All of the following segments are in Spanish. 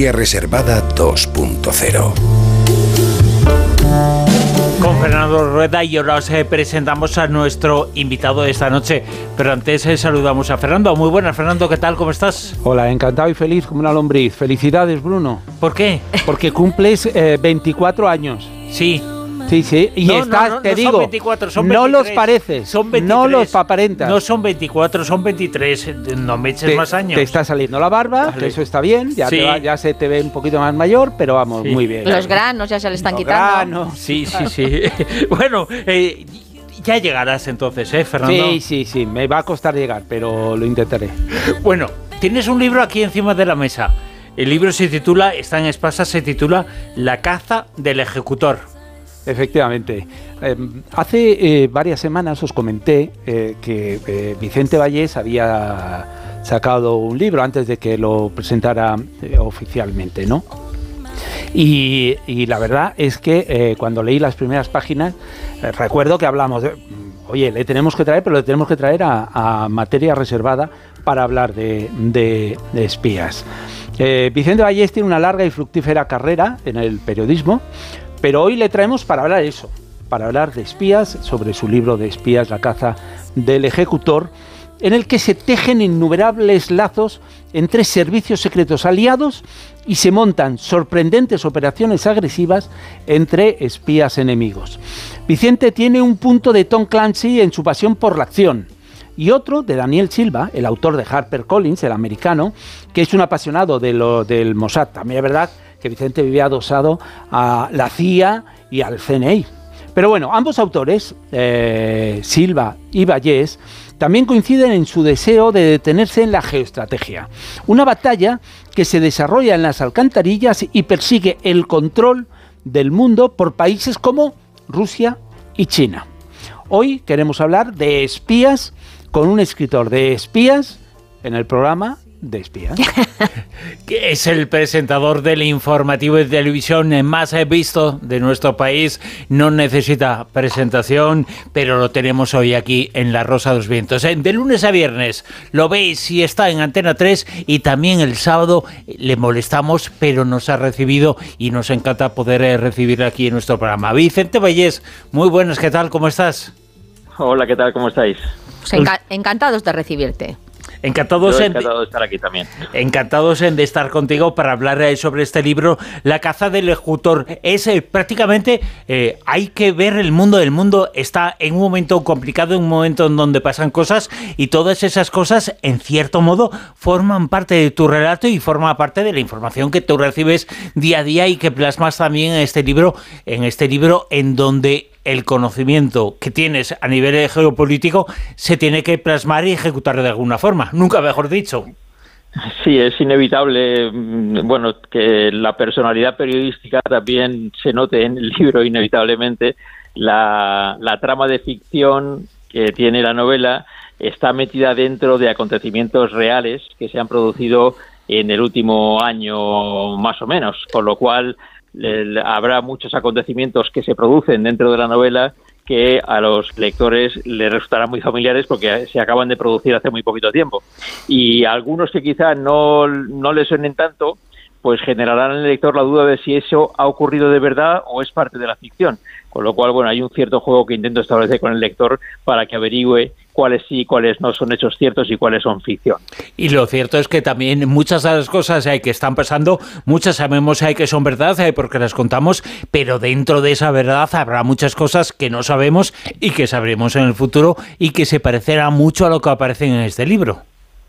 Materia Reservada 2.0. Con Fernando Rueda, y ahora os presentamos a nuestro invitado de esta noche. Pero antes saludamos a Fernando. Muy buenas, Fernando, ¿qué tal? ¿Cómo estás? Hola, encantado y feliz como una lombriz. Felicidades, Bruno. ¿Por qué? Porque cumples 24 años. Sí. Sí, sí, y te digo, son 24, son 23, no los pareces, son 23, no los aparentas. No son 24, son 23, no me eches más años. Te está saliendo la barba, vale. Que eso está bien, Sí. ya se te ve un poquito más mayor, pero vamos, Sí. muy bien. Los granos ya se le están Los quitando. granos. Sí. Bueno, ya llegarás entonces, Fernando. Sí, me va a costar llegar, pero lo intentaré. Bueno, tienes un libro aquí encima de la mesa. El libro está en Espasa, se titula La caza del ejecutor. Efectivamente. Hace varias semanas os comenté que Vicente Vallés había sacado un libro antes de que lo presentara oficialmente, ¿no? Y la verdad es que cuando leí las primeras páginas, recuerdo que hablamos de, oye, le tenemos que traer a Materia Reservada para hablar de espías. Vicente Vallés tiene una larga y fructífera carrera en el periodismo, pero hoy le traemos para hablar de espías, sobre su libro de espías, La caza del ejecutor, en el que se tejen innumerables lazos entre servicios secretos aliados y se montan sorprendentes operaciones agresivas entre espías enemigos. Vicente tiene un punto de Tom Clancy en su pasión por la acción, y otro de Daniel Silva, el autor de HarperCollins, el americano, que es un apasionado del Mossad. También es verdad que Vicente vivía adosado a la CIA y al CNI. Pero bueno, ambos autores, Silva y Vallés, también coinciden en su deseo de detenerse en la geoestrategia, una batalla que se desarrolla en las alcantarillas y persigue el control del mundo por países como Rusia y China. Hoy queremos hablar de espías con un escritor de espías en el programa de espías. Que es el presentador del informativo de televisión más visto de nuestro país. No necesita presentación, pero lo tenemos hoy aquí en La Rosa de los Vientos. De lunes a viernes lo veis si está en Antena 3, y también el sábado le molestamos, pero nos ha recibido y nos encanta poder recibir aquí en nuestro programa. Vicente Vallés, muy buenas, ¿qué tal? ¿Cómo estás? Hola, ¿qué tal? ¿Cómo estáis? Pues encantados de recibirte. Encantados de estar aquí también. Encantados de estar contigo para hablar sobre este libro, La caza del ejecutor. Es prácticamente, hay que ver el mundo. El mundo está en un momento complicado, en un momento en donde pasan cosas, y todas esas cosas, en cierto modo, forman parte de tu relato y forman parte de la información que tú recibes día a día y que plasmas también en este libro en donde el conocimiento que tienes a nivel geopolítico se tiene que plasmar y ejecutar de alguna forma, nunca mejor dicho. Sí, es inevitable, bueno, que la personalidad periodística también se note en el libro, inevitablemente. La trama de ficción que tiene la novela está metida dentro de acontecimientos reales que se han producido en el último año más o menos, con lo cual habrá muchos acontecimientos que se producen dentro de la novela que a los lectores les resultarán muy familiares porque se acaban de producir hace muy poquito tiempo. Y algunos que quizá no les suenen tanto, pues generarán en el lector la duda de si eso ha ocurrido de verdad o es parte de la ficción. Con lo cual, bueno, hay un cierto juego que intento establecer con el lector para que averigüe cuáles sí y cuáles no son hechos ciertos y cuáles son ficción. Y lo cierto es que también muchas de las cosas que están pasando, muchas sabemos que son verdad porque las contamos, pero dentro de esa verdad habrá muchas cosas que no sabemos y que sabremos en el futuro y que se parecerán mucho a lo que aparece en este libro.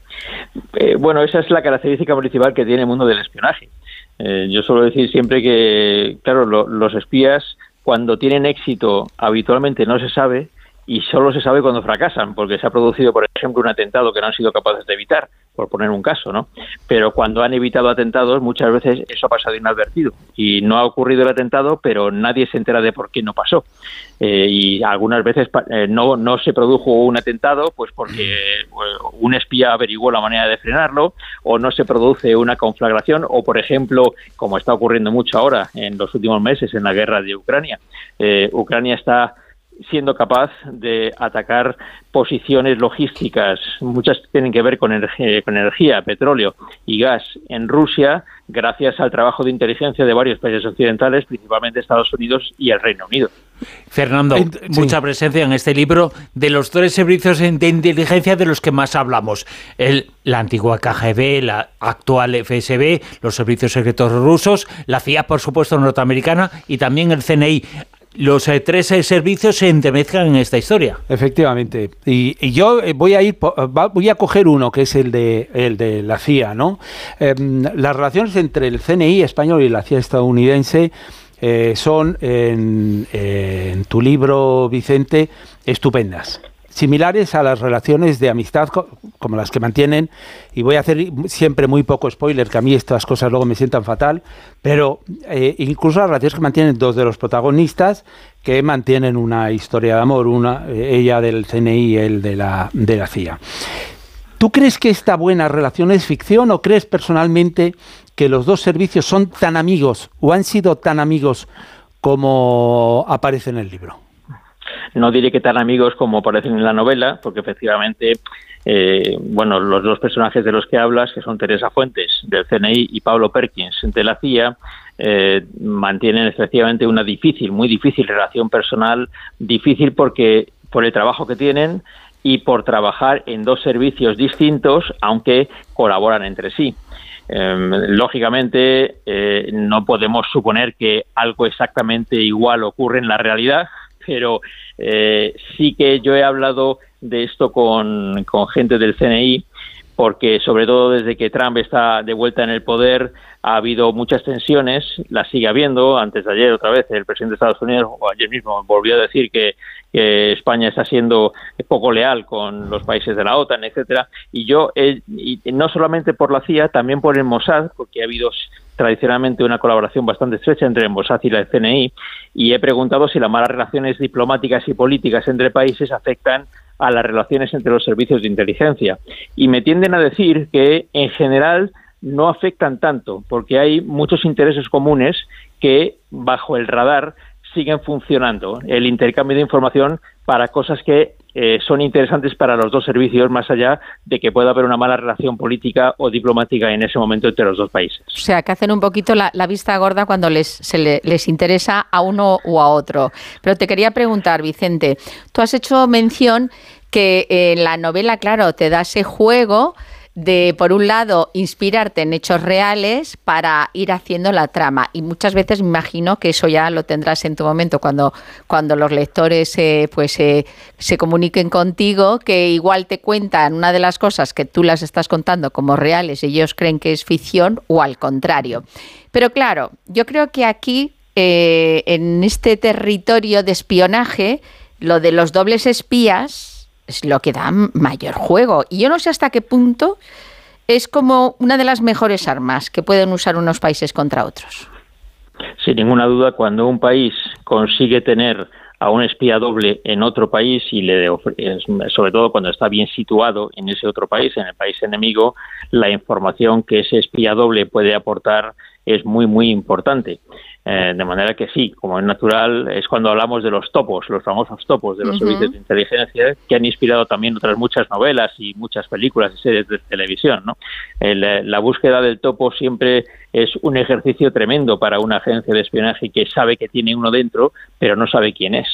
Bueno, esa es la característica principal que tiene el mundo del espionaje. Yo suelo decir siempre que, claro, los espías, cuando tienen éxito, habitualmente no se sabe, y solo se sabe cuando fracasan, porque se ha producido, por ejemplo, un atentado que no han sido capaces de evitar, por poner un caso, ¿no? Pero cuando han evitado atentados, muchas veces eso ha pasado inadvertido, y no ha ocurrido el atentado, pero nadie se entera de por qué no pasó. Y algunas veces no se produjo un atentado, pues porque un espía averiguó la manera de frenarlo, o no se produce una conflagración, o por ejemplo, como está ocurriendo mucho ahora en los últimos meses en la guerra de Ucrania. Ucrania está siendo capaz de atacar posiciones logísticas, muchas tienen que ver con energía, petróleo y gas en Rusia, gracias al trabajo de inteligencia de varios países occidentales, principalmente Estados Unidos y el Reino Unido. Fernando, mucha presencia en este libro de los 3 servicios de inteligencia de los que más hablamos. La antigua KGB, la actual FSB, los servicios secretos rusos, la CIA, por supuesto, norteamericana, y también el CNI. Los 3 servicios se entremezclan en esta historia. Efectivamente. Y yo voy a coger uno, que es el de la CIA, ¿no? Las relaciones entre el CNI español y la CIA estadounidense son, en tu libro, Vicente, estupendas. Similares a las relaciones de amistad como las que mantienen, y voy a hacer siempre muy poco spoiler, que a mí estas cosas luego me sientan fatal, pero incluso las relaciones que mantienen 2 de los protagonistas, que mantienen una historia de amor, ella del CNI y él de la CIA. ¿Tú crees que esta buena relación es ficción o crees personalmente que los 2 servicios son tan amigos o han sido tan amigos como aparece en el libro? No diré que tan amigos como aparecen en la novela, porque efectivamente, los 2 personajes de los que hablas, que son Teresa Fuentes, del CNI, y Pablo Perkins, de la CIA, mantienen efectivamente una muy difícil relación personal, difícil por el trabajo que tienen y por trabajar en 2 servicios distintos, aunque colaboran entre sí. Lógicamente, no podemos suponer que algo exactamente igual ocurre en la realidad, pero sí que yo he hablado de esto con gente del CNI, porque sobre todo desde que Trump está de vuelta en el poder ha habido muchas tensiones, las sigue habiendo. Antes de ayer, otra vez, el presidente de Estados Unidos, o ayer mismo, volvió a decir que España está siendo poco leal con los países de la OTAN, etcétera. Y no solamente por la CIA, también por el Mossad, porque ha habido tradicionalmente una colaboración bastante estrecha entre el Mossad y la CNI, y he preguntado si las malas relaciones diplomáticas y políticas entre países afectan a las relaciones entre los servicios de inteligencia. Y me tienden a decir que, en general, no afectan tanto, porque hay muchos intereses comunes que, bajo el radar, siguen funcionando. El intercambio de información para cosas que son interesantes para los 2 servicios, más allá de que pueda haber una mala relación política o diplomática en ese momento entre los 2 países. O sea, que hacen un poquito la vista gorda cuando les interesa a uno u a otro. Pero te quería preguntar, Vicente, tú has hecho mención que en la novela, claro, te da ese juego de, por un lado, inspirarte en hechos reales para ir haciendo la trama. Y muchas veces me imagino que eso ya lo tendrás en tu momento cuando los lectores se comuniquen contigo, que igual te cuentan una de las cosas que tú las estás contando como reales y ellos creen que es ficción, o al contrario. Pero claro, yo creo que aquí, en este territorio de espionaje, lo de los dobles espías es lo que da mayor juego. Y yo no sé hasta qué punto es como una de las mejores armas que pueden usar unos países contra otros. Sin ninguna duda, cuando un país consigue tener a un espía doble en otro país y sobre todo cuando está bien situado en ese otro país, en el país enemigo, la información que ese espía doble puede aportar es muy, muy importante. De manera que sí, como es natural, es cuando hablamos de los topos, los famosos topos de los servicios de inteligencia, que han inspirado también otras muchas novelas y muchas películas y series de televisión, ¿no? La búsqueda del topo siempre es un ejercicio tremendo para una agencia de espionaje que sabe que tiene uno dentro, pero no sabe quién es.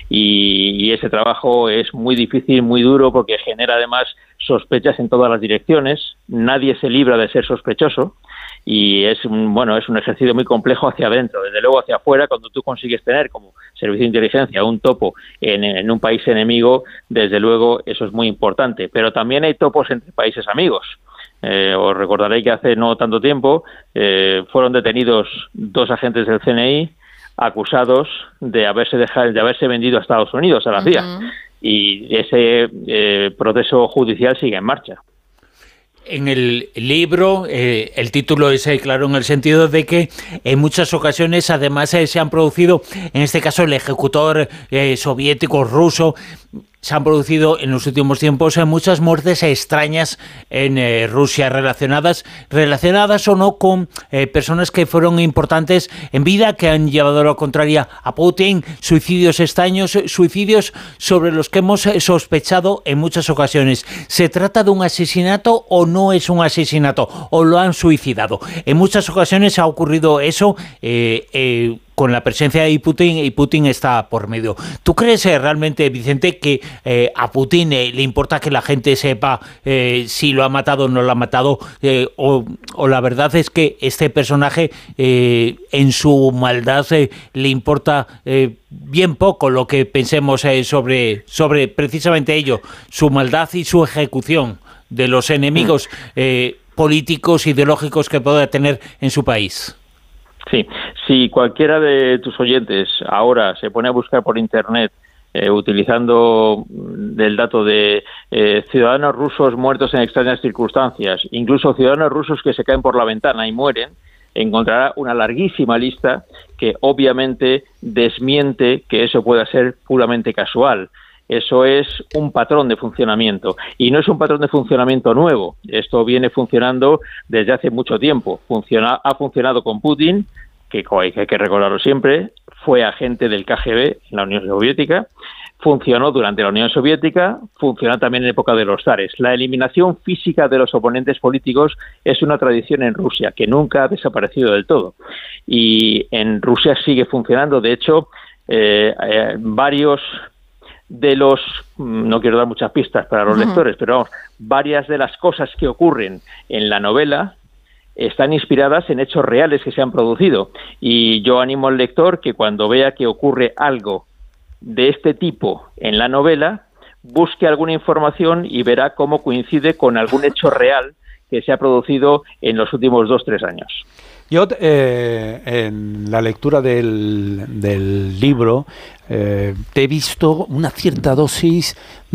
Y ese trabajo es muy difícil, muy duro, porque genera además sospechas en todas las direcciones. Nadie se libra de ser sospechoso. Y es un ejercicio muy complejo hacia adentro. Desde luego hacia afuera, cuando tú consigues tener como servicio de inteligencia un topo en un país enemigo, desde luego eso es muy importante. Pero también hay topos entre países amigos. Os recordaré que hace no tanto tiempo fueron detenidos 2 agentes del CNI acusados de haberse vendido a Estados Unidos, a la CIA. Y ese proceso judicial sigue en marcha. En el libro, el título es claro en el sentido de que en muchas ocasiones además se han producido, en este caso el ejecutor soviético ruso, se han producido en los últimos tiempos muchas muertes extrañas en Rusia relacionadas o no con personas que fueron importantes en vida, que han llevado a la contraria a Putin, suicidios extraños, suicidios sobre los que hemos sospechado en muchas ocasiones. ¿Se trata de un asesinato o no es un asesinato? ¿O lo han suicidado? En muchas ocasiones ha ocurrido eso con la presencia de Putin, y Putin está por medio. ¿Tú crees realmente, Vicente, que a Putin le importa que la gente sepa si lo ha matado o no lo ha matado? O la verdad es que este personaje, en su maldad, le importa bien poco lo que pensemos sobre precisamente ello, su maldad y su ejecución de los enemigos políticos, ideológicos que pueda tener en su país? Sí, si cualquiera de tus oyentes ahora se pone a buscar por Internet utilizando el dato de ciudadanos rusos muertos en extrañas circunstancias, incluso ciudadanos rusos que se caen por la ventana y mueren, encontrará una larguísima lista que obviamente desmiente que eso pueda ser puramente casual. Eso es un patrón de funcionamiento, y no es un patrón de funcionamiento nuevo. Esto viene funcionando desde hace mucho tiempo. Ha funcionado con Putin, que hay que recordarlo siempre, fue agente del KGB en la Unión Soviética, funcionó durante la Unión Soviética, funcionó también en época de los zares. La eliminación física de los oponentes políticos es una tradición en Rusia que nunca ha desaparecido del todo, y en Rusia sigue funcionando. De hecho, varios de los, no quiero dar muchas pistas para los lectores, pero vamos, varias de las cosas que ocurren en la novela están inspiradas en hechos reales que se han producido, y yo animo al lector que cuando vea que ocurre algo de este tipo en la novela, busque alguna información y verá cómo coincide con algún hecho real que se ha producido en los últimos 2-3 años. Yo, en la lectura del libro, te he visto una cierta dosis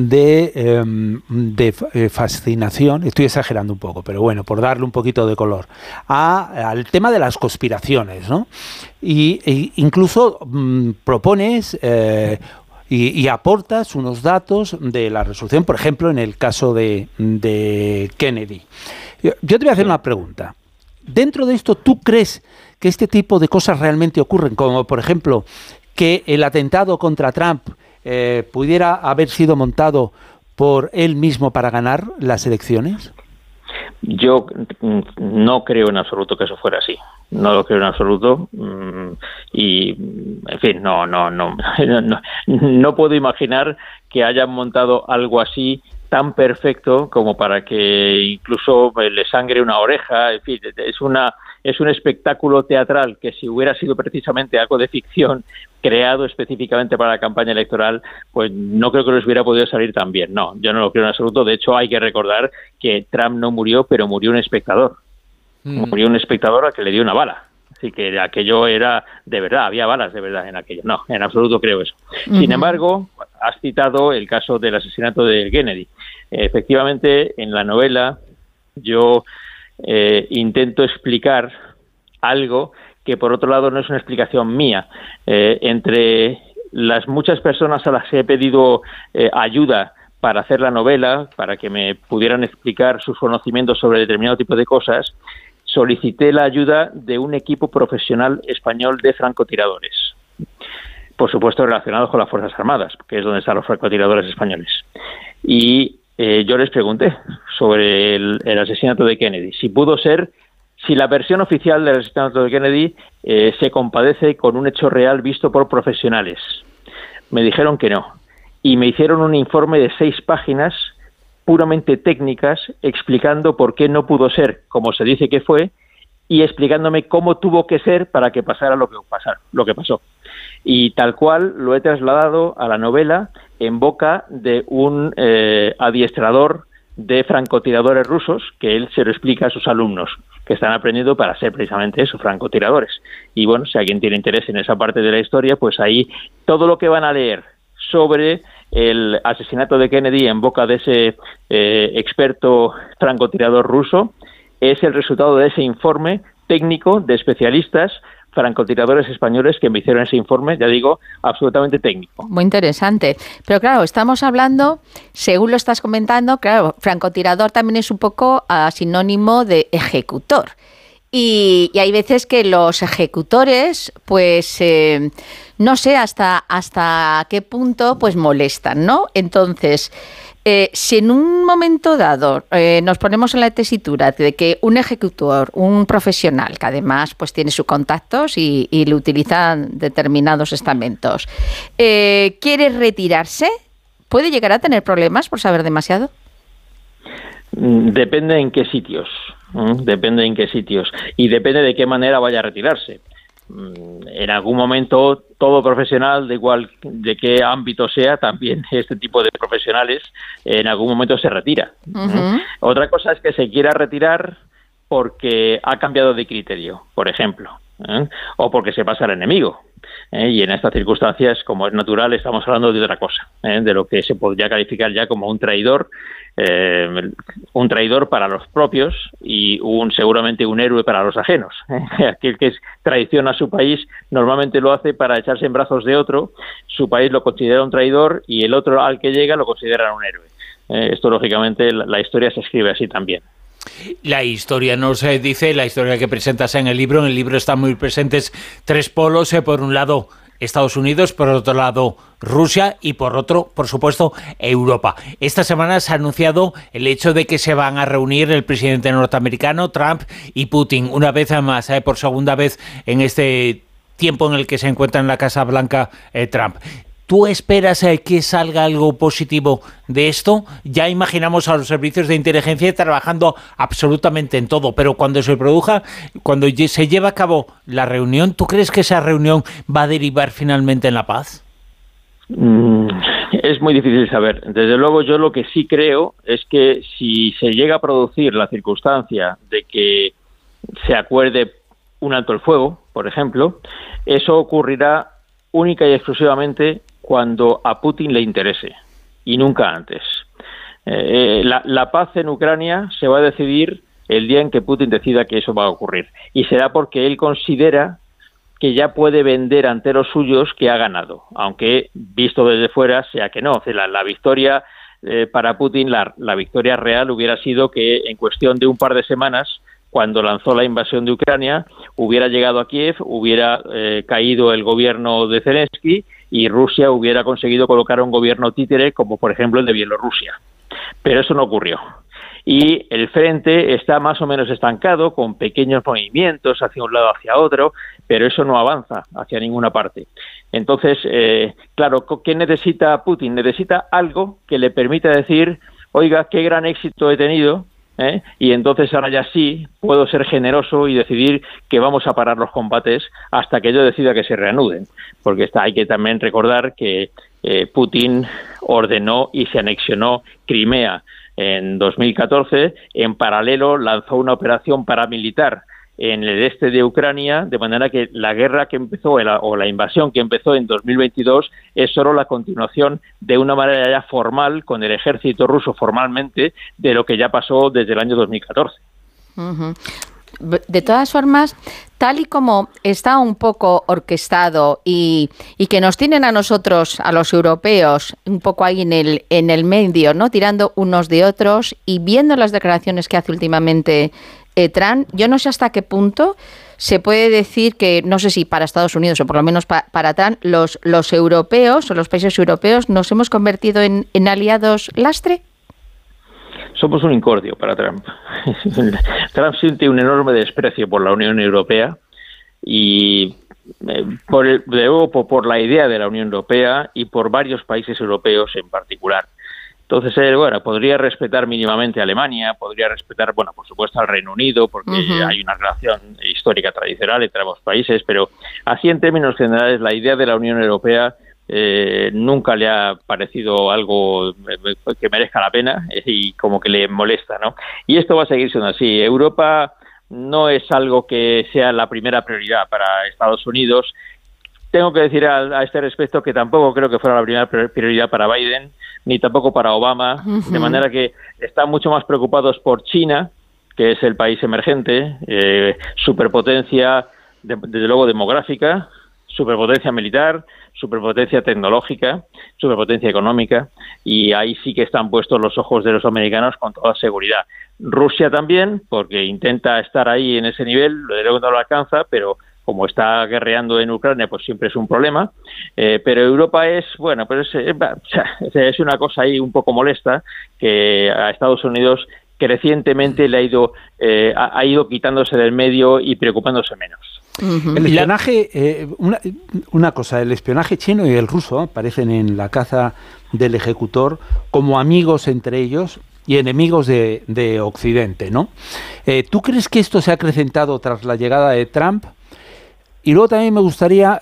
de fascinación, estoy exagerando un poco, pero bueno, por darle un poquito de color, al tema de las conspiraciones, ¿no? E incluso propones y aportas unos datos de la resolución, por ejemplo, en el caso de Kennedy. Yo te voy a hacer una pregunta. Dentro de esto, ¿tú crees que este tipo de cosas realmente ocurren? Como, por ejemplo, que el atentado contra Trump pudiera haber sido montado por él mismo para ganar las elecciones. Yo no creo en absoluto que eso fuera así. No lo creo en absoluto. Y, en fin, no puedo imaginar que hayan montado algo así tan perfecto como para que incluso le sangre una oreja. En fin, es un espectáculo teatral que, si hubiera sido precisamente algo de ficción creado específicamente para la campaña electoral, pues no creo que les hubiera podido salir tan bien. No, yo no lo creo en absoluto. De hecho, hay que recordar que Trump no murió, pero murió un espectador. Murió un espectador al que le dio una bala. Así que aquello era de verdad, había balas de verdad en aquello. No, en absoluto creo eso. Sin embargo, has citado el caso del asesinato de Kennedy. Efectivamente, en la novela yo intento explicar algo que, por otro lado, no es una explicación mía. Entre las muchas personas a las que he pedido ayuda para hacer la novela, para que me pudieran explicar sus conocimientos sobre determinado tipo de cosas, solicité la ayuda de un equipo profesional español de francotiradores, por supuesto relacionados con las Fuerzas Armadas, que es donde están los francotiradores españoles. Y yo les pregunté sobre el asesinato de Kennedy, si la versión oficial del asesinato de Kennedy se compadece con un hecho real visto por profesionales. Me dijeron que no, y me hicieron un informe de 6 páginas puramente técnicas, explicando por qué no pudo ser como se dice que fue, y explicándome cómo tuvo que ser para que pasara lo que pasó. Y tal cual lo he trasladado a la novela en boca de un adiestrador de francotiradores rusos, que él se lo explica a sus alumnos, que están aprendiendo para ser precisamente eso, francotiradores. Y bueno, si alguien tiene interés en esa parte de la historia, pues ahí todo lo que van a leer sobre el asesinato de Kennedy en boca de ese experto francotirador ruso es el resultado de ese informe técnico de especialistas francotiradores españoles que me hicieron ese informe, ya digo, absolutamente técnico. Muy interesante. Pero claro, estamos hablando, según lo estás comentando, claro, francotirador también es un poco sinónimo de ejecutor. Y hay veces que los ejecutores, pues, no sé hasta qué punto, pues molestan, ¿no? Entonces, si en un momento dado nos ponemos en la tesitura de que un ejecutor, un profesional, que además pues tiene sus contactos y le utilizan determinados estamentos, quiere retirarse, ¿puede llegar a tener problemas por saber demasiado? Depende en qué sitios. Depende en qué sitios y depende de qué manera vaya a retirarse. En algún momento todo profesional, de igual de qué ámbito sea, también este tipo de profesionales en algún momento se retira. Uh-huh. Otra cosa es que se quiera retirar porque ha cambiado de criterio, por ejemplo, o porque se pasa al enemigo. Y en estas circunstancias, como es natural, estamos hablando de otra cosa, de lo que se podría calificar ya como un traidor para los propios y seguramente un héroe para los ajenos. Aquel que traiciona a su país normalmente lo hace para echarse en brazos de otro, su país lo considera un traidor y el otro al que llega lo considera un héroe. Esto, lógicamente, la historia se escribe así también. La historia nos dice, la historia que presentas en el libro están muy presentes tres polos, por un lado Estados Unidos, por otro lado Rusia y por otro, por supuesto, Europa. Esta semana se ha anunciado el hecho de que se van a reunir el presidente norteamericano, Trump, y Putin, una vez más, por segunda vez en este tiempo en el que se encuentra en la Casa Blanca Trump. ¿Tú esperas que salga algo positivo de esto? Ya imaginamos a los servicios de inteligencia trabajando absolutamente en todo, pero cuando se produzca, cuando se lleve a cabo la reunión, ¿tú crees que esa reunión va a derivar finalmente en la paz? Es muy difícil saber. Desde luego, yo lo que sí creo es que si se llega a producir la circunstancia de que se acuerde un alto el fuego, por ejemplo, eso ocurrirá única y exclusivamente cuando a Putin le interese, y nunca antes. La paz en Ucrania se va a decidir el día en que Putin decida que eso va a ocurrir, y será porque él considera que ya puede vender ante los suyos que ha ganado, aunque visto desde fuera sea que no. O sea, la victoria para Putin, la victoria real hubiera sido que en cuestión de un par de semanas, cuando lanzó la invasión de Ucrania, hubiera llegado a Kiev, hubiera caído el gobierno de Zelensky y Rusia hubiera conseguido colocar un gobierno títere como por ejemplo el de Bielorrusia. Pero eso no ocurrió. Y el frente está más o menos estancado, con pequeños movimientos hacia un lado, hacia otro, pero eso no avanza hacia ninguna parte. Entonces, claro, ¿qué necesita Putin? Necesita algo que le permita decir, oiga, qué gran éxito he tenido, y entonces ahora ya sí puedo ser generoso y decidir que vamos a parar los combates hasta que yo decida que se reanuden, porque hay que también recordar que Putin ordenó y se anexionó Crimea en 2014, en paralelo lanzó una operación paramilitar en el este de Ucrania, de manera que la guerra que empezó o la invasión que empezó en 2022 es solo la continuación de una manera ya formal con el ejército ruso formalmente de lo que ya pasó desde el año 2014. Uh-huh. De todas formas, tal y como está un poco orquestado y que nos tienen a nosotros, a los europeos, un poco ahí en el medio, ¿no? Tirando unos de otros y viendo las declaraciones que hace últimamente Trump, yo no sé hasta qué punto se puede decir que, no sé si para Estados Unidos o por lo menos para Trump, los europeos o los países europeos nos hemos convertido en aliados lastre. Somos un incordio para Trump. Trump siente un enorme desprecio por la Unión Europea y por la idea de la Unión Europea y por varios países europeos en particular. Entonces, podría respetar mínimamente a Alemania, podría respetar, por supuesto, al Reino Unido, porque hay una relación histórica tradicional entre ambos países, pero así en términos generales, la idea de la Unión Europea nunca le ha parecido algo que merezca la pena y como que le molesta, ¿no? Y esto va a seguir siendo así. Europa no es algo que sea la primera prioridad para Estados Unidos. Tengo que decir a este respecto que tampoco creo que fuera la primera prioridad para Biden, ni tampoco para Obama, de manera que están mucho más preocupados por China, que es el país emergente, superpotencia, desde luego demográfica, superpotencia militar, superpotencia tecnológica, superpotencia económica, y ahí sí que están puestos los ojos de los americanos con toda seguridad. Rusia también, porque intenta estar ahí en ese nivel, luego no lo alcanza, pero como está guerreando en Ucrania, pues siempre es un problema. Pero Europa es una cosa ahí un poco molesta, que a Estados Unidos crecientemente le ha ido quitándose del medio y preocupándose menos. El espionaje, una cosa, el espionaje chino y el ruso aparecen en la caza del ejecutor como amigos entre ellos y enemigos de Occidente, ¿no? ¿Tú crees que esto se ha acrecentado tras la llegada de Trump? Y luego también me gustaría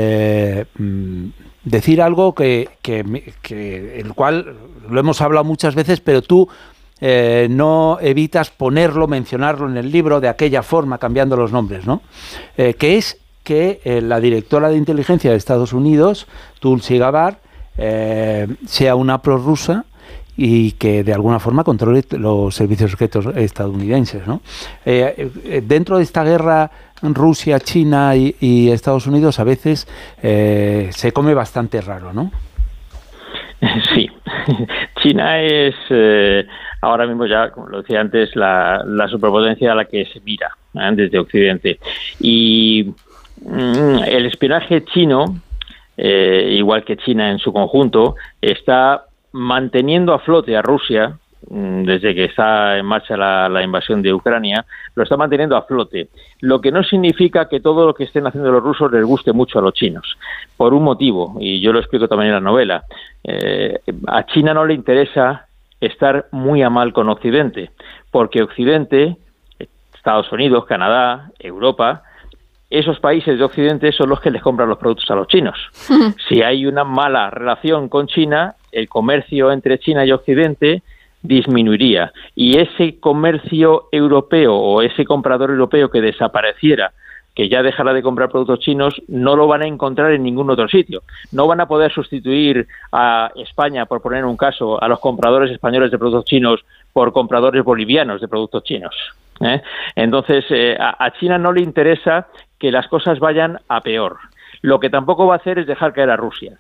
decir algo que el cual lo hemos hablado muchas veces, pero tú no evitas mencionarlo en el libro de aquella forma, cambiando los nombres, ¿no? Que es que la directora de inteligencia de Estados Unidos, Tulsi Gabbard, sea una prorrusa y que de alguna forma controle los servicios secretos estadounidenses, ¿no? Dentro de esta guerra Rusia, China y Estados Unidos a veces se come bastante raro, ¿no? Sí, China es ahora mismo ya, como lo decía antes, la superpotencia a la que se mira desde Occidente. Y el espionaje chino, igual que China en su conjunto, está manteniendo a flote a Rusia desde que está en marcha la invasión de Ucrania, lo está manteniendo a flote, lo que no significa que todo lo que estén haciendo los rusos les guste mucho a los chinos, por un motivo, y yo lo explico también en la novela. A China no le interesa estar muy a mal con Occidente, porque Occidente, Estados Unidos, Canadá, Europa, esos países de Occidente son los que les compran los productos a los chinos. Si hay una mala relación con China, el comercio entre China y Occidente disminuiría, y ese comercio europeo o ese comprador europeo que desapareciera, que ya dejará de comprar productos chinos, no lo van a encontrar en ningún otro sitio. No van a poder sustituir a España, por poner un caso, a los compradores españoles de productos chinos por compradores bolivianos de productos chinos. Entonces, a China no le interesa que las cosas vayan a peor. Lo que tampoco va a hacer es dejar caer a Rusia.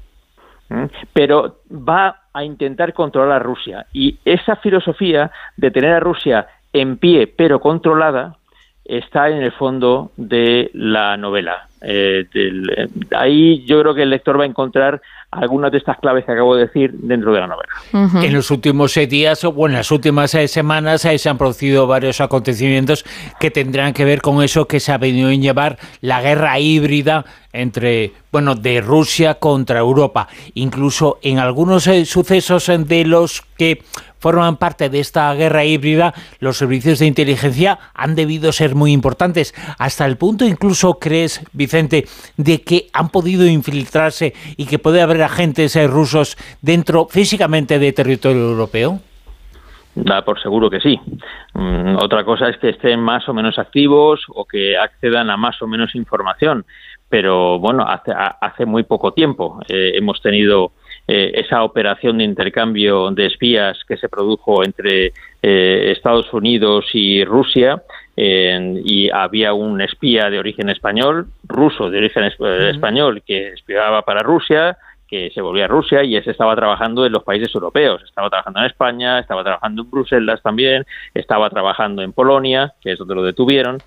Pero va a intentar controlar a Rusia, y esa filosofía de tener a Rusia en pie pero controlada está en el fondo de la novela. Ahí yo creo que el lector va a encontrar algunas de estas claves que acabo de decir dentro de la novela. Uh-huh. En los últimos días, en las últimas semanas se han producido varios acontecimientos que tendrán que ver con eso que se ha venido a llevar la guerra híbrida de Rusia contra Europa. Incluso en algunos sucesos de los que forman parte de esta guerra híbrida, los servicios de inteligencia han debido ser muy importantes, hasta el punto incluso, ¿crees, Vicente, de que han podido infiltrarse y que puede haber agentes rusos dentro físicamente de territorio europeo? Da por seguro que sí. Otra cosa es que estén más o menos activos o que accedan a más o menos información, pero hace muy poco tiempo hemos tenido esa operación de intercambio de espías que se produjo entre Estados Unidos y Rusia, y había un espía de origen español, ruso de origen español, que espiaba para Rusia, que se volvía a Rusia, y ese estaba trabajando en los países europeos. Estaba trabajando en España, estaba trabajando en Bruselas también, estaba trabajando en Polonia, que es donde lo detuvieron.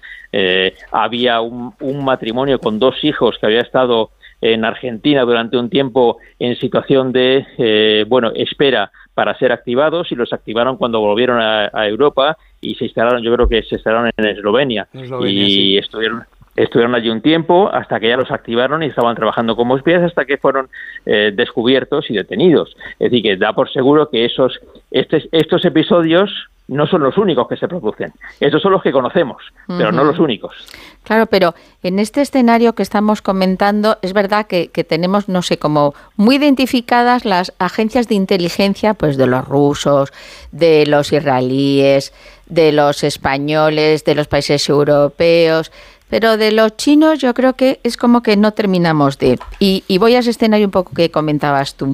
Había un matrimonio con 2 hijos que había estado en Argentina durante un tiempo en situación de espera para ser activados, y los activaron cuando volvieron a Europa, y se instalaron, yo creo que se instalaron en Eslovenia y sí. Estuvieron allí un tiempo hasta que ya los activaron y estaban trabajando como espías hasta que fueron descubiertos y detenidos. Es decir, que da por seguro que estos episodios no son los únicos que se producen. Estos son los que conocemos, pero no los únicos. Claro, pero en este escenario que estamos comentando, es verdad que tenemos, no sé, como muy identificadas las agencias de inteligencia, pues de los rusos, de los israelíes, de los españoles, de los países europeos, pero de los chinos yo creo que es como que no terminamos de... Y voy a ese escenario un poco que comentabas tú.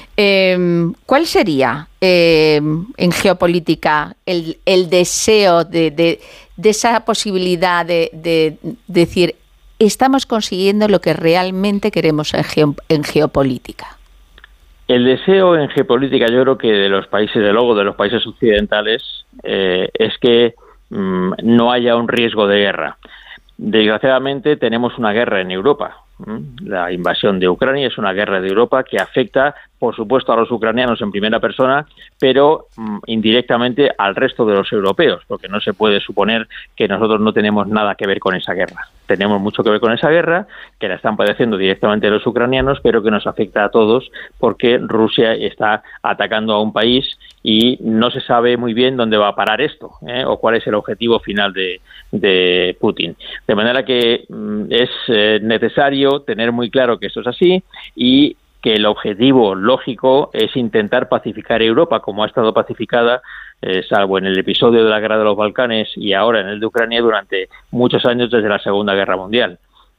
¿Cuál sería en geopolítica el deseo de esa posibilidad de decir estamos consiguiendo lo que realmente queremos en geopolítica? El deseo en geopolítica, yo creo que de los países, de los países occidentales, es que no haya un riesgo de guerra. Desgraciadamente tenemos una guerra en Europa. La invasión de Ucrania es una guerra de Europa que afecta, por supuesto, a los ucranianos en primera persona, pero indirectamente al resto de los europeos, porque no se puede suponer que nosotros no tenemos nada que ver con esa guerra. Tenemos mucho que ver con esa guerra, que la están padeciendo directamente los ucranianos, pero que nos afecta a todos porque Rusia está atacando a un país y no se sabe muy bien dónde va a parar esto, o cuál es el objetivo final de Putin. De manera que es necesario tener muy claro que esto es así y que el objetivo lógico es intentar pacificar Europa, como ha estado pacificada, salvo en el episodio de la Guerra de los Balcanes y ahora en el de Ucrania, durante muchos años desde la Segunda Guerra Mundial.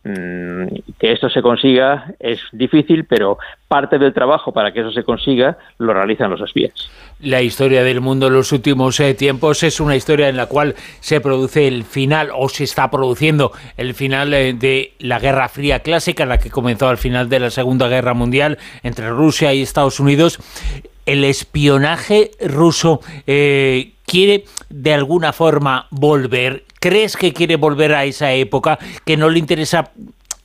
Que esto se consiga es difícil, pero parte del trabajo para que eso se consiga lo realizan los espías. La historia del mundo en los últimos tiempos es una historia en la cual se produce el final, o se está produciendo el final de la Guerra Fría clásica, la que comenzó al final de la Segunda Guerra Mundial entre Rusia y Estados Unidos. El espionaje ruso quiere de alguna forma volver. ¿Crees que quiere volver a esa época, que no le interesa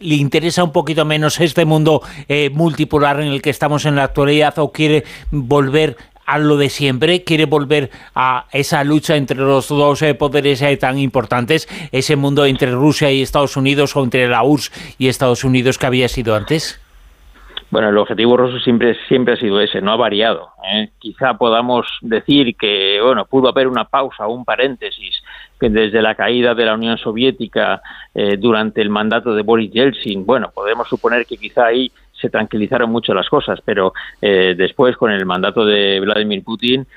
un poquito menos este mundo multipolar en el que estamos en la actualidad, o quiere volver a lo de siempre, quiere volver a esa lucha entre los dos poderes tan importantes, ese mundo entre Rusia y Estados Unidos, o entre la URSS y Estados Unidos que había sido antes? Bueno, el objetivo ruso siempre ha sido ese, no ha variado. Quizá podamos decir que, pudo haber una pausa, un paréntesis, que desde la caída de la Unión Soviética durante el mandato de Boris Yeltsin, podemos suponer que quizá ahí se tranquilizaron mucho las cosas, pero después, con el mandato de Vladimir Putin,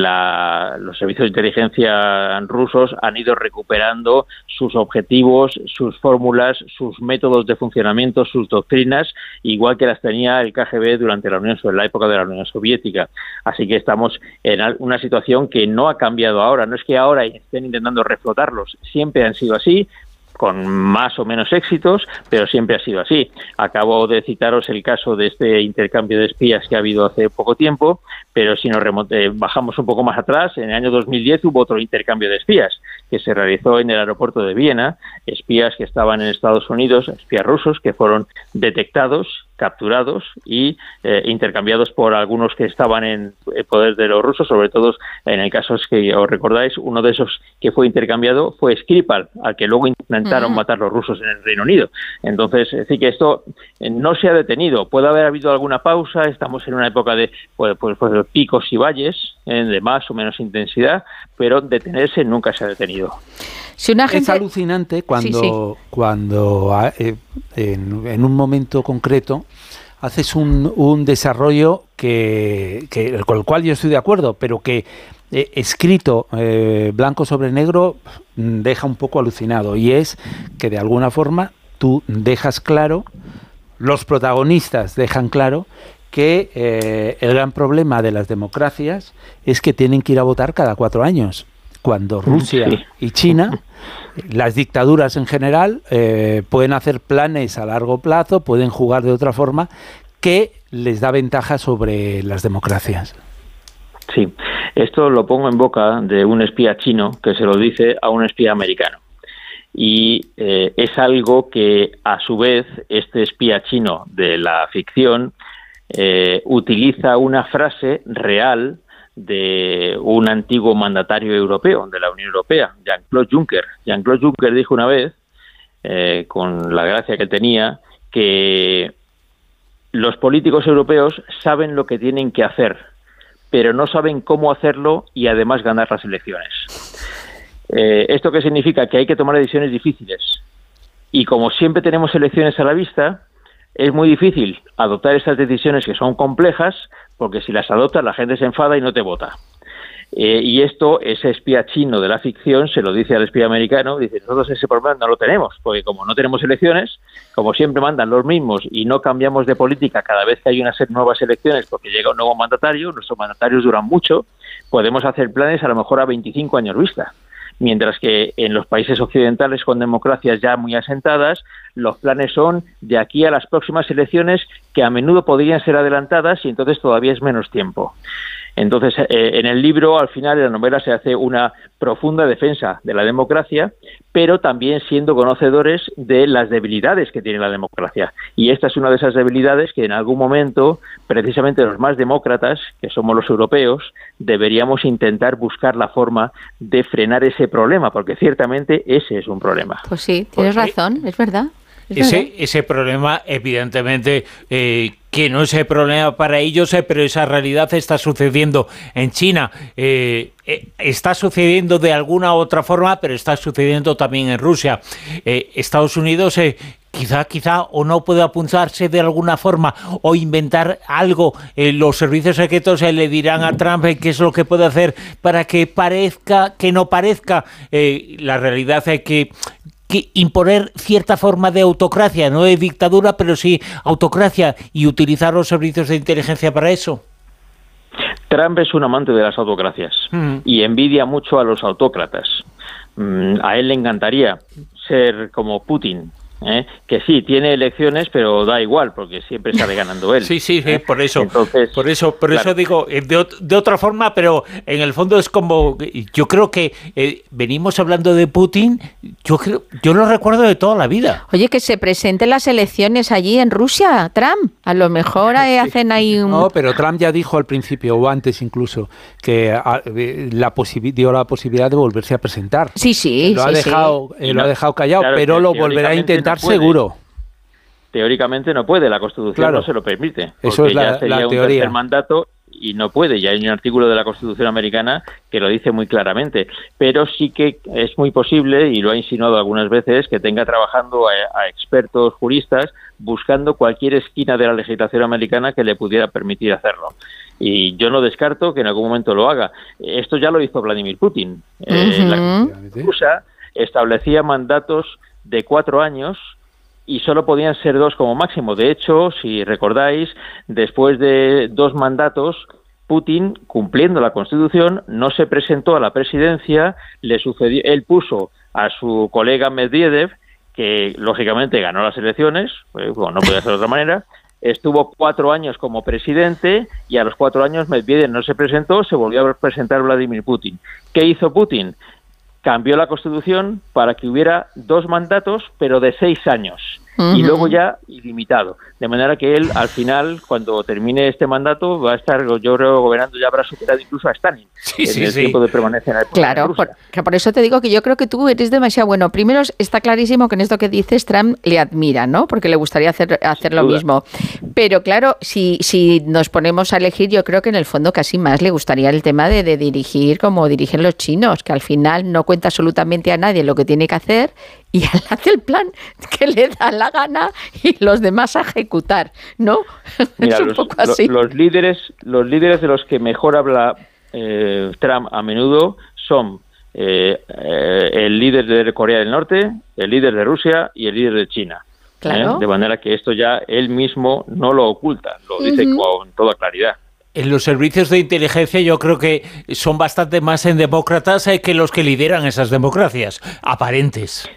los servicios de inteligencia rusos han ido recuperando sus objetivos, sus fórmulas, sus métodos de funcionamiento, sus doctrinas, igual que las tenía el KGB durante la época de la Unión Soviética. Así que estamos en una situación que no ha cambiado ahora. No es que ahora estén intentando reflotarlos, siempre han sido así, con más o menos éxitos, pero siempre ha sido así. Acabo de citaros el caso de este intercambio de espías que ha habido hace poco tiempo, pero si nos bajamos un poco más atrás, en el año 2010 hubo otro intercambio de espías que se realizó en el aeropuerto de Viena, espías que estaban en Estados Unidos, espías rusos que fueron detectados, capturados y intercambiados por algunos que estaban en poder de los rusos, sobre todo en el caso que os recordáis, uno de esos que fue intercambiado fue Skripal, al que luego intentaron matar los rusos en el Reino Unido. Entonces, es decir, que esto no se ha detenido. Puede haber habido alguna pausa, estamos en una época de picos y valles, de más o menos intensidad, pero detenerse nunca se ha detenido. Si una gente... Es alucinante cuando en un momento concreto haces un desarrollo con el cual yo estoy de acuerdo, pero que escrito blanco sobre negro deja un poco alucinado, y es que de alguna forma tú dejas claro, los protagonistas dejan claro que el gran problema de las democracias es que tienen que ir a votar cada 4 años. Cuando Rusia y China, las dictaduras en general, pueden hacer planes a largo plazo, pueden jugar de otra forma que les da ventaja sobre las democracias. Sí, esto lo pongo en boca de un espía chino que se lo dice a un espía americano. Y es algo que, a su vez, este espía chino de la ficción utiliza una frase real de un antiguo mandatario europeo, de la Unión Europea, Jean-Claude Juncker. Jean-Claude Juncker dijo una vez, con la gracia que tenía, que los políticos europeos saben lo que tienen que hacer, pero no saben cómo hacerlo y además ganar las elecciones. ¿Esto qué significa? Que hay que tomar decisiones difíciles. Y como siempre tenemos elecciones a la vista, es muy difícil adoptar estas decisiones que son complejas, porque si las adoptas la gente se enfada y no te vota. Y esto, ese espía chino de la ficción se lo dice al espía americano, dice, nosotros ese problema no lo tenemos, porque como no tenemos elecciones, como siempre mandan los mismos y no cambiamos de política cada vez que hay unas nuevas elecciones porque llega un nuevo mandatario, nuestros mandatarios duran mucho, podemos hacer planes a lo mejor a 25 años vista. mientras que en los países occidentales con democracias ya muy asentadas, los planes son de aquí a las próximas elecciones, que a menudo podrían ser adelantadas y entonces todavía es menos tiempo. Entonces, en el libro, al final, en la novela, se hace una profunda defensa de la democracia, pero también siendo conocedores de las debilidades que tiene la democracia. Y esta es una de esas debilidades que en algún momento, precisamente los más demócratas, que somos los europeos, deberíamos intentar buscar la forma de frenar ese problema, porque ciertamente ese es un problema. Pues sí, tienes razón, es verdad. Ese problema, evidentemente, que no es el problema para ellos, pero esa realidad está sucediendo en China. Está sucediendo de alguna u otra forma, pero está sucediendo también en Rusia. Estados Unidos quizá o no puede apuntarse de alguna forma o inventar algo. Los servicios secretos le dirán a Trump qué es lo que puede hacer para que no parezca. La realidad es que imponer cierta forma de autocracia, no de dictadura, pero sí autocracia, y utilizar los servicios de inteligencia para eso. Trump es un amante de las autocracias y envidia mucho a los autócratas. A él le encantaría ser como Putin, que sí, tiene elecciones, pero da igual, porque siempre sale ganando él. Sí, por eso. Entonces, por eso claro, digo, de otra forma, pero en el fondo es como, yo creo que venimos hablando de Putin, yo lo recuerdo de toda la vida. Oye, que se presenten las elecciones allí en Rusia, Trump. A lo mejor hacen ahí un... No, pero Trump ya dijo al principio, o antes incluso, que dio la posibilidad de volverse a presentar. Sí. Lo ha dejado callado, claro, pero lo volverá a intentar seguro. Teóricamente no puede, la Constitución no se lo permite. Eso es ya sería la un teoría. tercer mandato y no puede. Ya hay un artículo de la Constitución americana que lo dice muy claramente. Pero sí que es muy posible, y lo ha insinuado algunas veces, que tenga trabajando a expertos juristas buscando cualquier esquina de la legislación americana que le pudiera permitir hacerlo. Y yo no descarto que en algún momento lo haga. Esto ya lo hizo Vladimir Putin. La rusa establecía mandatos de 4 años y solo podían ser 2 como máximo. De hecho, si recordáis, después de 2 mandatos, Putin, cumpliendo la Constitución, no se presentó a la presidencia, le sucedió, él puso a su colega Medvedev, que lógicamente ganó las elecciones, no podía ser de otra manera, estuvo 4 años como presidente y a los 4 años Medvedev no se presentó, se volvió a presentar Vladimir Putin. ¿Qué hizo Putin? Cambió la Constitución para que hubiera 2 mandatos, pero de 6 años, y luego ya ilimitado. De manera que él, al final, cuando termine este mandato, va a estar, yo creo, gobernando, ya habrá superado incluso a Stalin en el tiempo de permanencia en el poder. Claro, por eso te digo que yo creo que tú eres demasiado bueno. Primero, está clarísimo que en esto que dices, Trump le admira, ¿no? Porque le gustaría hacer lo mismo. Pero claro, si nos ponemos a elegir, yo creo que en el fondo casi más le gustaría el tema de dirigir como dirigen los chinos, que al final no cuenta absolutamente a nadie lo que tiene que hacer y él hace el plan que le da la gana y los demás a ejecutar, ¿no? Mira, es un poco así. Los líderes de los que mejor habla Trump a menudo son el líder de Corea del Norte, el líder de Rusia y el líder de China. Claro. De manera que esto ya él mismo no lo oculta, lo dice con toda claridad. En los servicios de inteligencia yo creo que son bastante más demócratas que los que lideran esas democracias aparentes.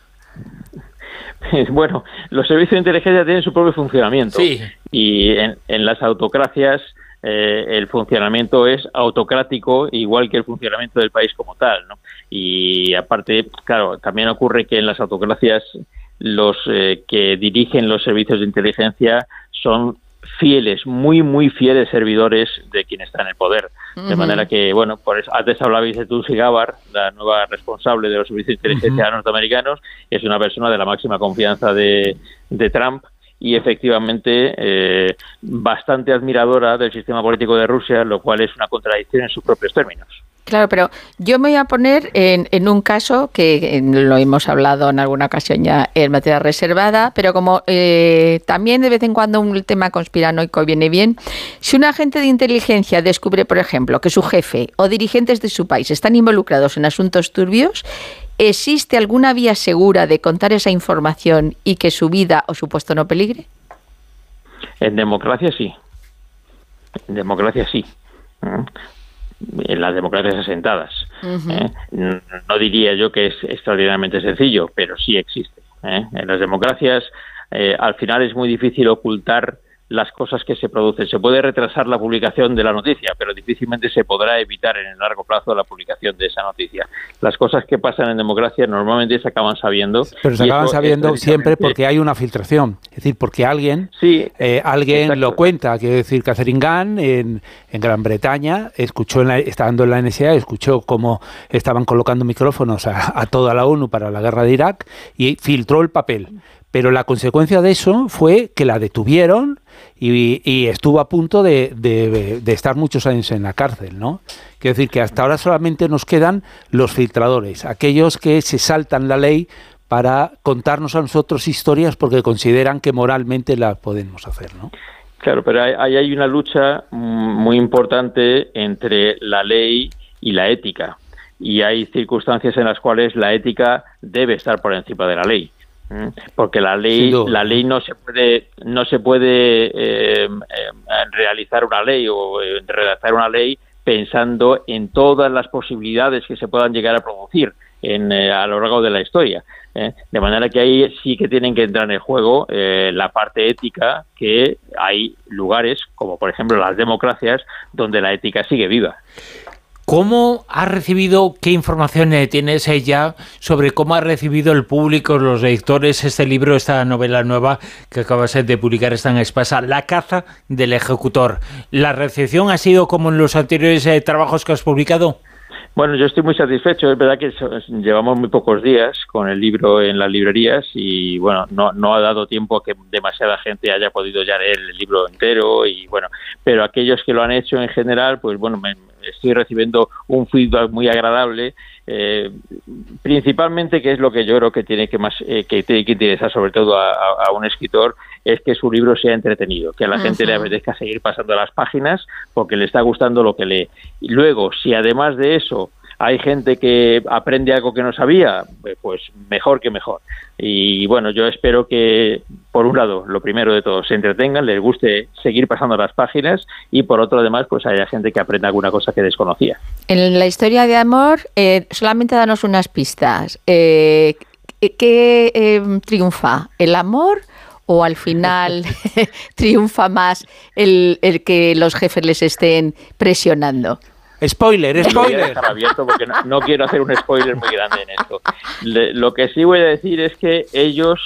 Bueno, los servicios de inteligencia tienen su propio funcionamiento. Sí. Y en las autocracias el funcionamiento es autocrático, igual que el funcionamiento del país como tal, ¿no? Y aparte, claro, también ocurre que en las autocracias los que dirigen los servicios de inteligencia son fieles, muy, muy fieles servidores de quien está en el poder. De manera que, bueno, por eso, antes hablabais de Tulsi Gabbard, la nueva responsable de los servicios de inteligencia norteamericanos, es una persona de la máxima confianza de Trump y efectivamente bastante admiradora del sistema político de Rusia, lo cual es una contradicción en sus propios términos. Claro, pero yo me voy a poner en un caso que lo hemos hablado en alguna ocasión ya en materia reservada, pero como también de vez en cuando un tema conspiranoico viene bien, si un agente de inteligencia descubre, por ejemplo, que su jefe o dirigentes de su país están involucrados en asuntos turbios, ¿existe alguna vía segura de contar esa información y que su vida o su puesto no peligre? En democracia sí. En democracia sí. En las democracias asentadas. No diría yo que es extraordinariamente sencillo, pero sí existe. En las democracias, al final es muy difícil ocultar las cosas que se producen. Se puede retrasar la publicación de la noticia, pero difícilmente se podrá evitar en el largo plazo la publicación de esa noticia. Las cosas que pasan en democracia normalmente se acaban sabiendo. Pero se acaban sabiendo siempre porque hay una filtración. Es decir, porque alguien lo cuenta. Quiero decir, Catherine Gunn en Gran Bretaña estando en la NSA, escuchó cómo estaban colocando micrófonos a toda la ONU para la guerra de Irak y filtró el papel. Pero la consecuencia de eso fue que la detuvieron y estuvo a punto de estar muchos años en la cárcel, ¿no? Quiero decir que hasta ahora solamente nos quedan los filtradores, aquellos que se saltan la ley para contarnos a nosotros historias porque consideran que moralmente la podemos hacer, ¿no? Claro, pero ahí hay una lucha muy importante entre la ley y la ética. Y hay circunstancias en las cuales la ética debe estar por encima de la ley. Porque la ley no se puede realizar una ley o redactar una ley pensando en todas las posibilidades que se puedan llegar a producir a lo largo de la historia. De manera que ahí sí que tienen que entrar en el juego la parte ética, que hay lugares, como por ejemplo las democracias, donde la ética sigue viva. ¿Cómo ha recibido, qué información tienes ya sobre cómo ha recibido el público, los lectores, este libro, esta novela nueva que acabas de publicar, está en Espasa, La caza del ejecutor? ¿La recepción ha sido como en los anteriores trabajos que has publicado? Bueno, yo estoy muy satisfecho. Es verdad que llevamos muy pocos días con el libro en las librerías y, bueno, no ha dado tiempo a que demasiada gente haya podido ya leer el libro entero y, bueno, pero aquellos que lo han hecho en general, pues, bueno, estoy recibiendo un feedback muy agradable, principalmente, que es lo que yo creo que tiene que interesar sobre todo a un escritor, es que su libro sea entretenido, que a la gente le apetezca seguir pasando las páginas porque le está gustando lo que lee. Y luego, si además de eso hay gente que aprende algo que no sabía, pues mejor que mejor. Y bueno, yo espero que, por un lado, lo primero de todo, se entretengan, les guste seguir pasando las páginas y, por otro, además, pues haya gente que aprenda alguna cosa que desconocía. En la historia de amor, solamente danos unas pistas. ¿Qué triunfa? ¿El amor? ¿O al final triunfa más el que los jefes les estén presionando? Spoiler. Lo voy a dejar abierto porque no quiero hacer un spoiler muy grande en esto. Lo que sí voy a decir es que ellos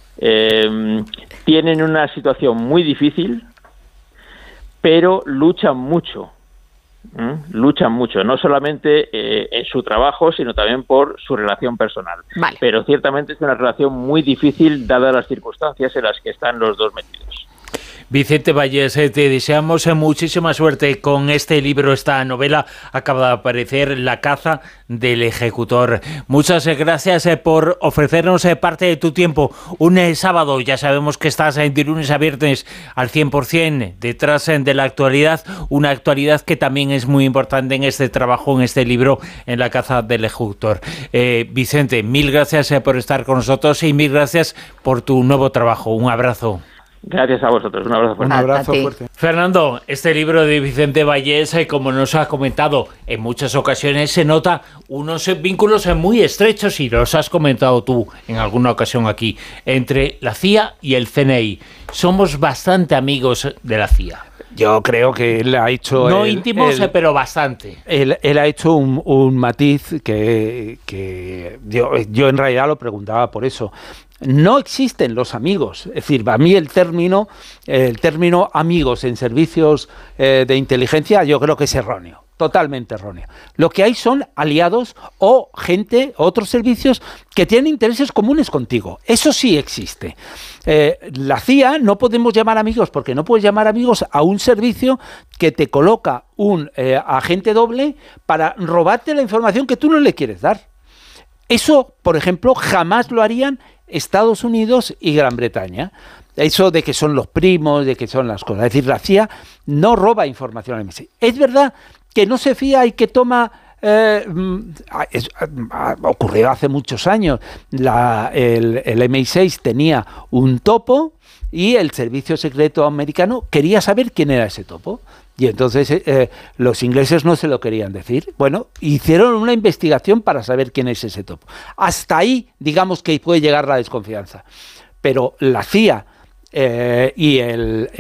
tienen una situación muy difícil, pero luchan mucho. Luchan mucho, no solamente en su trabajo, sino también por su relación personal. Vale. Pero ciertamente es una relación muy difícil dadas las circunstancias en las que están los dos metidos. Vicente Vallés, te deseamos muchísima suerte con este libro, esta novela. Acaba de aparecer, La caza del ejecutor. Muchas gracias por ofrecernos parte de tu tiempo. Un sábado, ya sabemos que estás de lunes a viernes al 100% detrás de la actualidad, una actualidad que también es muy importante en este trabajo, en este libro, en La caza del ejecutor. Vicente, mil gracias por estar con nosotros y mil gracias por tu nuevo trabajo. Un abrazo. Gracias a vosotros, un abrazo fuerte. Un abrazo fuerte. Fernando, este libro de Vicente Vallés, como nos ha comentado, en muchas ocasiones se nota unos vínculos muy estrechos, y los has comentado tú en alguna ocasión aquí, entre la CIA y el CNI. Somos bastante amigos de la CIA. Yo creo que él ha hecho... No íntimos, pero bastante. Él ha hecho un matiz que yo en realidad lo preguntaba por eso. No existen los amigos. Es decir, a mí el término amigos en servicios de inteligencia yo creo que es erróneo. Totalmente erróneo. Lo que hay son aliados o gente, otros servicios que tienen intereses comunes contigo. Eso sí existe. La CIA no podemos llamar amigos porque no puedes llamar amigos a un servicio que te coloca un agente doble para robarte la información que tú no le quieres dar. Eso, por ejemplo, jamás lo harían Estados Unidos y Gran Bretaña. Eso de que son los primos, de que son las cosas. Es decir, la CIA no roba información al MI6. Es verdad que no se fía y que toma... ocurrió hace muchos años. El MI6 tenía un topo y el servicio secreto americano quería saber quién era ese topo. Y entonces los ingleses no se lo querían decir. Bueno, hicieron una investigación para saber quién es ese topo. Hasta ahí, digamos que puede llegar la desconfianza. Pero la CIA y el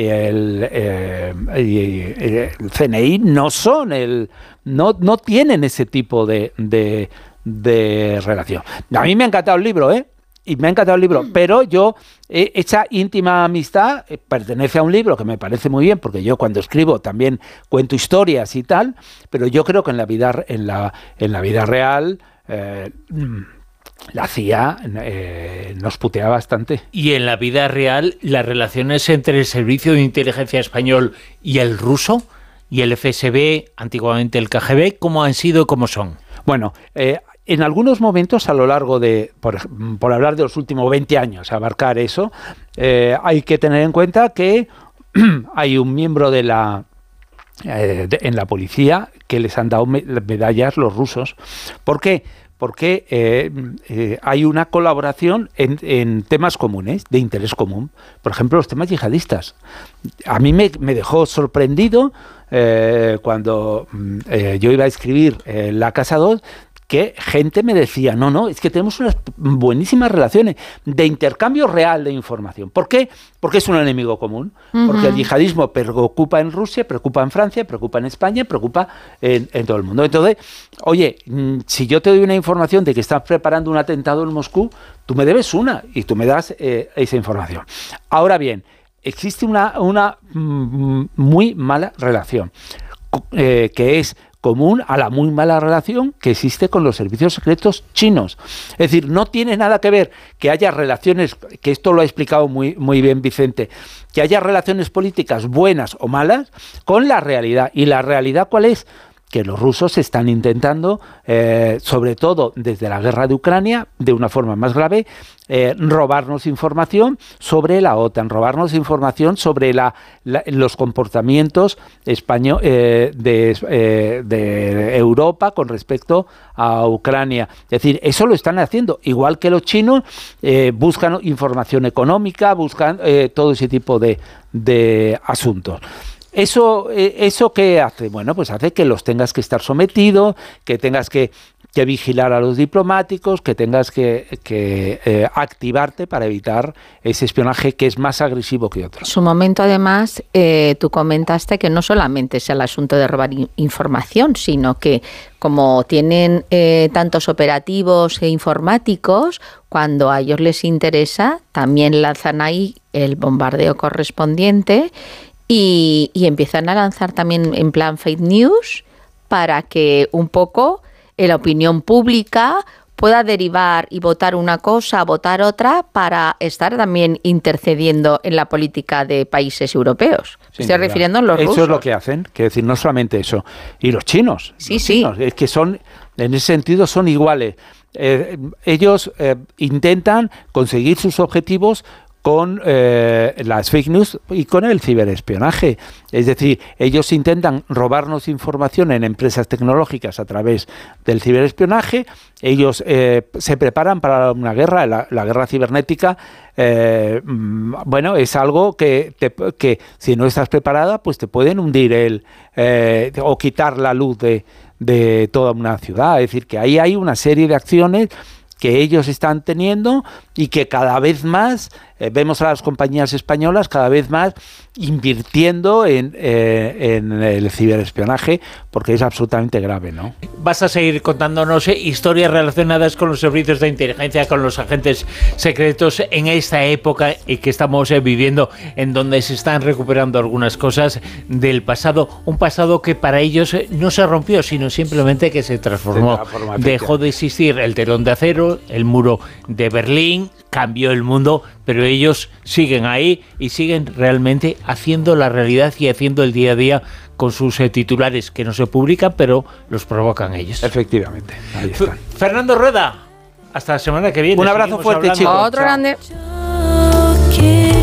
CNI no son no tienen ese tipo de relación. A mí me ha encantado el libro, y me ha encantado el libro, pero yo, esa íntima amistad pertenece a un libro que me parece muy bien, porque yo cuando escribo también cuento historias y tal, pero yo creo que en la vida real la CIA nos putea bastante. Y en la vida real, las relaciones entre el Servicio de Inteligencia Español y el ruso, y el FSB, antiguamente el KGB, ¿cómo han sido y cómo son? Bueno, en algunos momentos a lo largo de, por hablar de los últimos 20 años, abarcar eso, hay que tener en cuenta que hay un miembro en la policía que les han dado medallas los rusos. ¿Por qué? Porque hay una colaboración en temas comunes, de interés común. Por ejemplo, los temas yihadistas. A mí me dejó sorprendido cuando yo iba a escribir La Casa 2, que gente me decía, no, es que tenemos unas buenísimas relaciones de intercambio real de información. ¿Por qué? Porque es un enemigo común. Porque el yihadismo preocupa en Rusia, preocupa en Francia, preocupa en España, preocupa en todo el mundo. Entonces, oye, si yo te doy una información de que estás preparando un atentado en Moscú, tú me debes una y tú me das esa información. Ahora bien, existe una muy mala relación, que es común a la muy mala relación que existe con los servicios secretos chinos. Es decir, no tiene nada que ver que haya relaciones, que esto lo ha explicado muy bien Vicente, que haya relaciones políticas buenas o malas con la realidad. ¿Y la realidad cuál es? Que los rusos están intentando, sobre todo desde la guerra de Ucrania, de una forma más grave, robarnos información sobre la OTAN, robarnos información sobre los comportamientos de Europa con respecto a Ucrania. Es decir, eso lo están haciendo. Igual que los chinos buscan información económica, buscan todo ese tipo de asuntos. ¿Eso qué hace? Bueno, pues hace que los tengas que estar sometidos, que tengas que vigilar a los diplomáticos, que tengas que activarte para evitar ese espionaje que es más agresivo que otro. En su momento, además, tú comentaste que no solamente es el asunto de robar información, sino que como tienen tantos operativos e informáticos, cuando a ellos les interesa, también lanzan ahí el bombardeo correspondiente. Y empiezan a lanzar también en plan fake news para que un poco la opinión pública pueda derivar y votar una cosa, votar otra, para estar también intercediendo en la política de países europeos. Estoy refiriendo a los rusos. Eso es lo que hacen, que decir, no solamente eso. Y los chinos. Sí. Chinos, es que son, en ese sentido, son iguales. Ellos intentan conseguir sus objetivos con las fake news y con el ciberespionaje. Es decir, ellos intentan robarnos información en empresas tecnológicas a través del ciberespionaje. Ellos se preparan para una guerra, la guerra cibernética. Bueno, es algo que si no estás preparada, pues te pueden hundir o quitar la luz de toda una ciudad. Es decir, que ahí hay una serie de acciones que ellos están teniendo y que cada vez más vemos a las compañías españolas cada vez más invirtiendo en el ciberespionaje, porque es absolutamente grave, ¿no? Vas a seguir contándonos historias relacionadas con los servicios de inteligencia, con los agentes secretos en esta época que estamos viviendo, en donde se están recuperando algunas cosas del pasado, un pasado que para ellos no se rompió, sino simplemente que se transformó. Dejó de existir el telón de acero, el muro de Berlín, cambió el mundo, pero ellos siguen ahí y siguen realmente haciendo la realidad y haciendo el día a día con sus titulares que no se publican, pero los provocan ellos. Efectivamente, ahí están. Fernando Rueda, hasta la semana que viene. Un abrazo fuerte, chicos. Otro grande.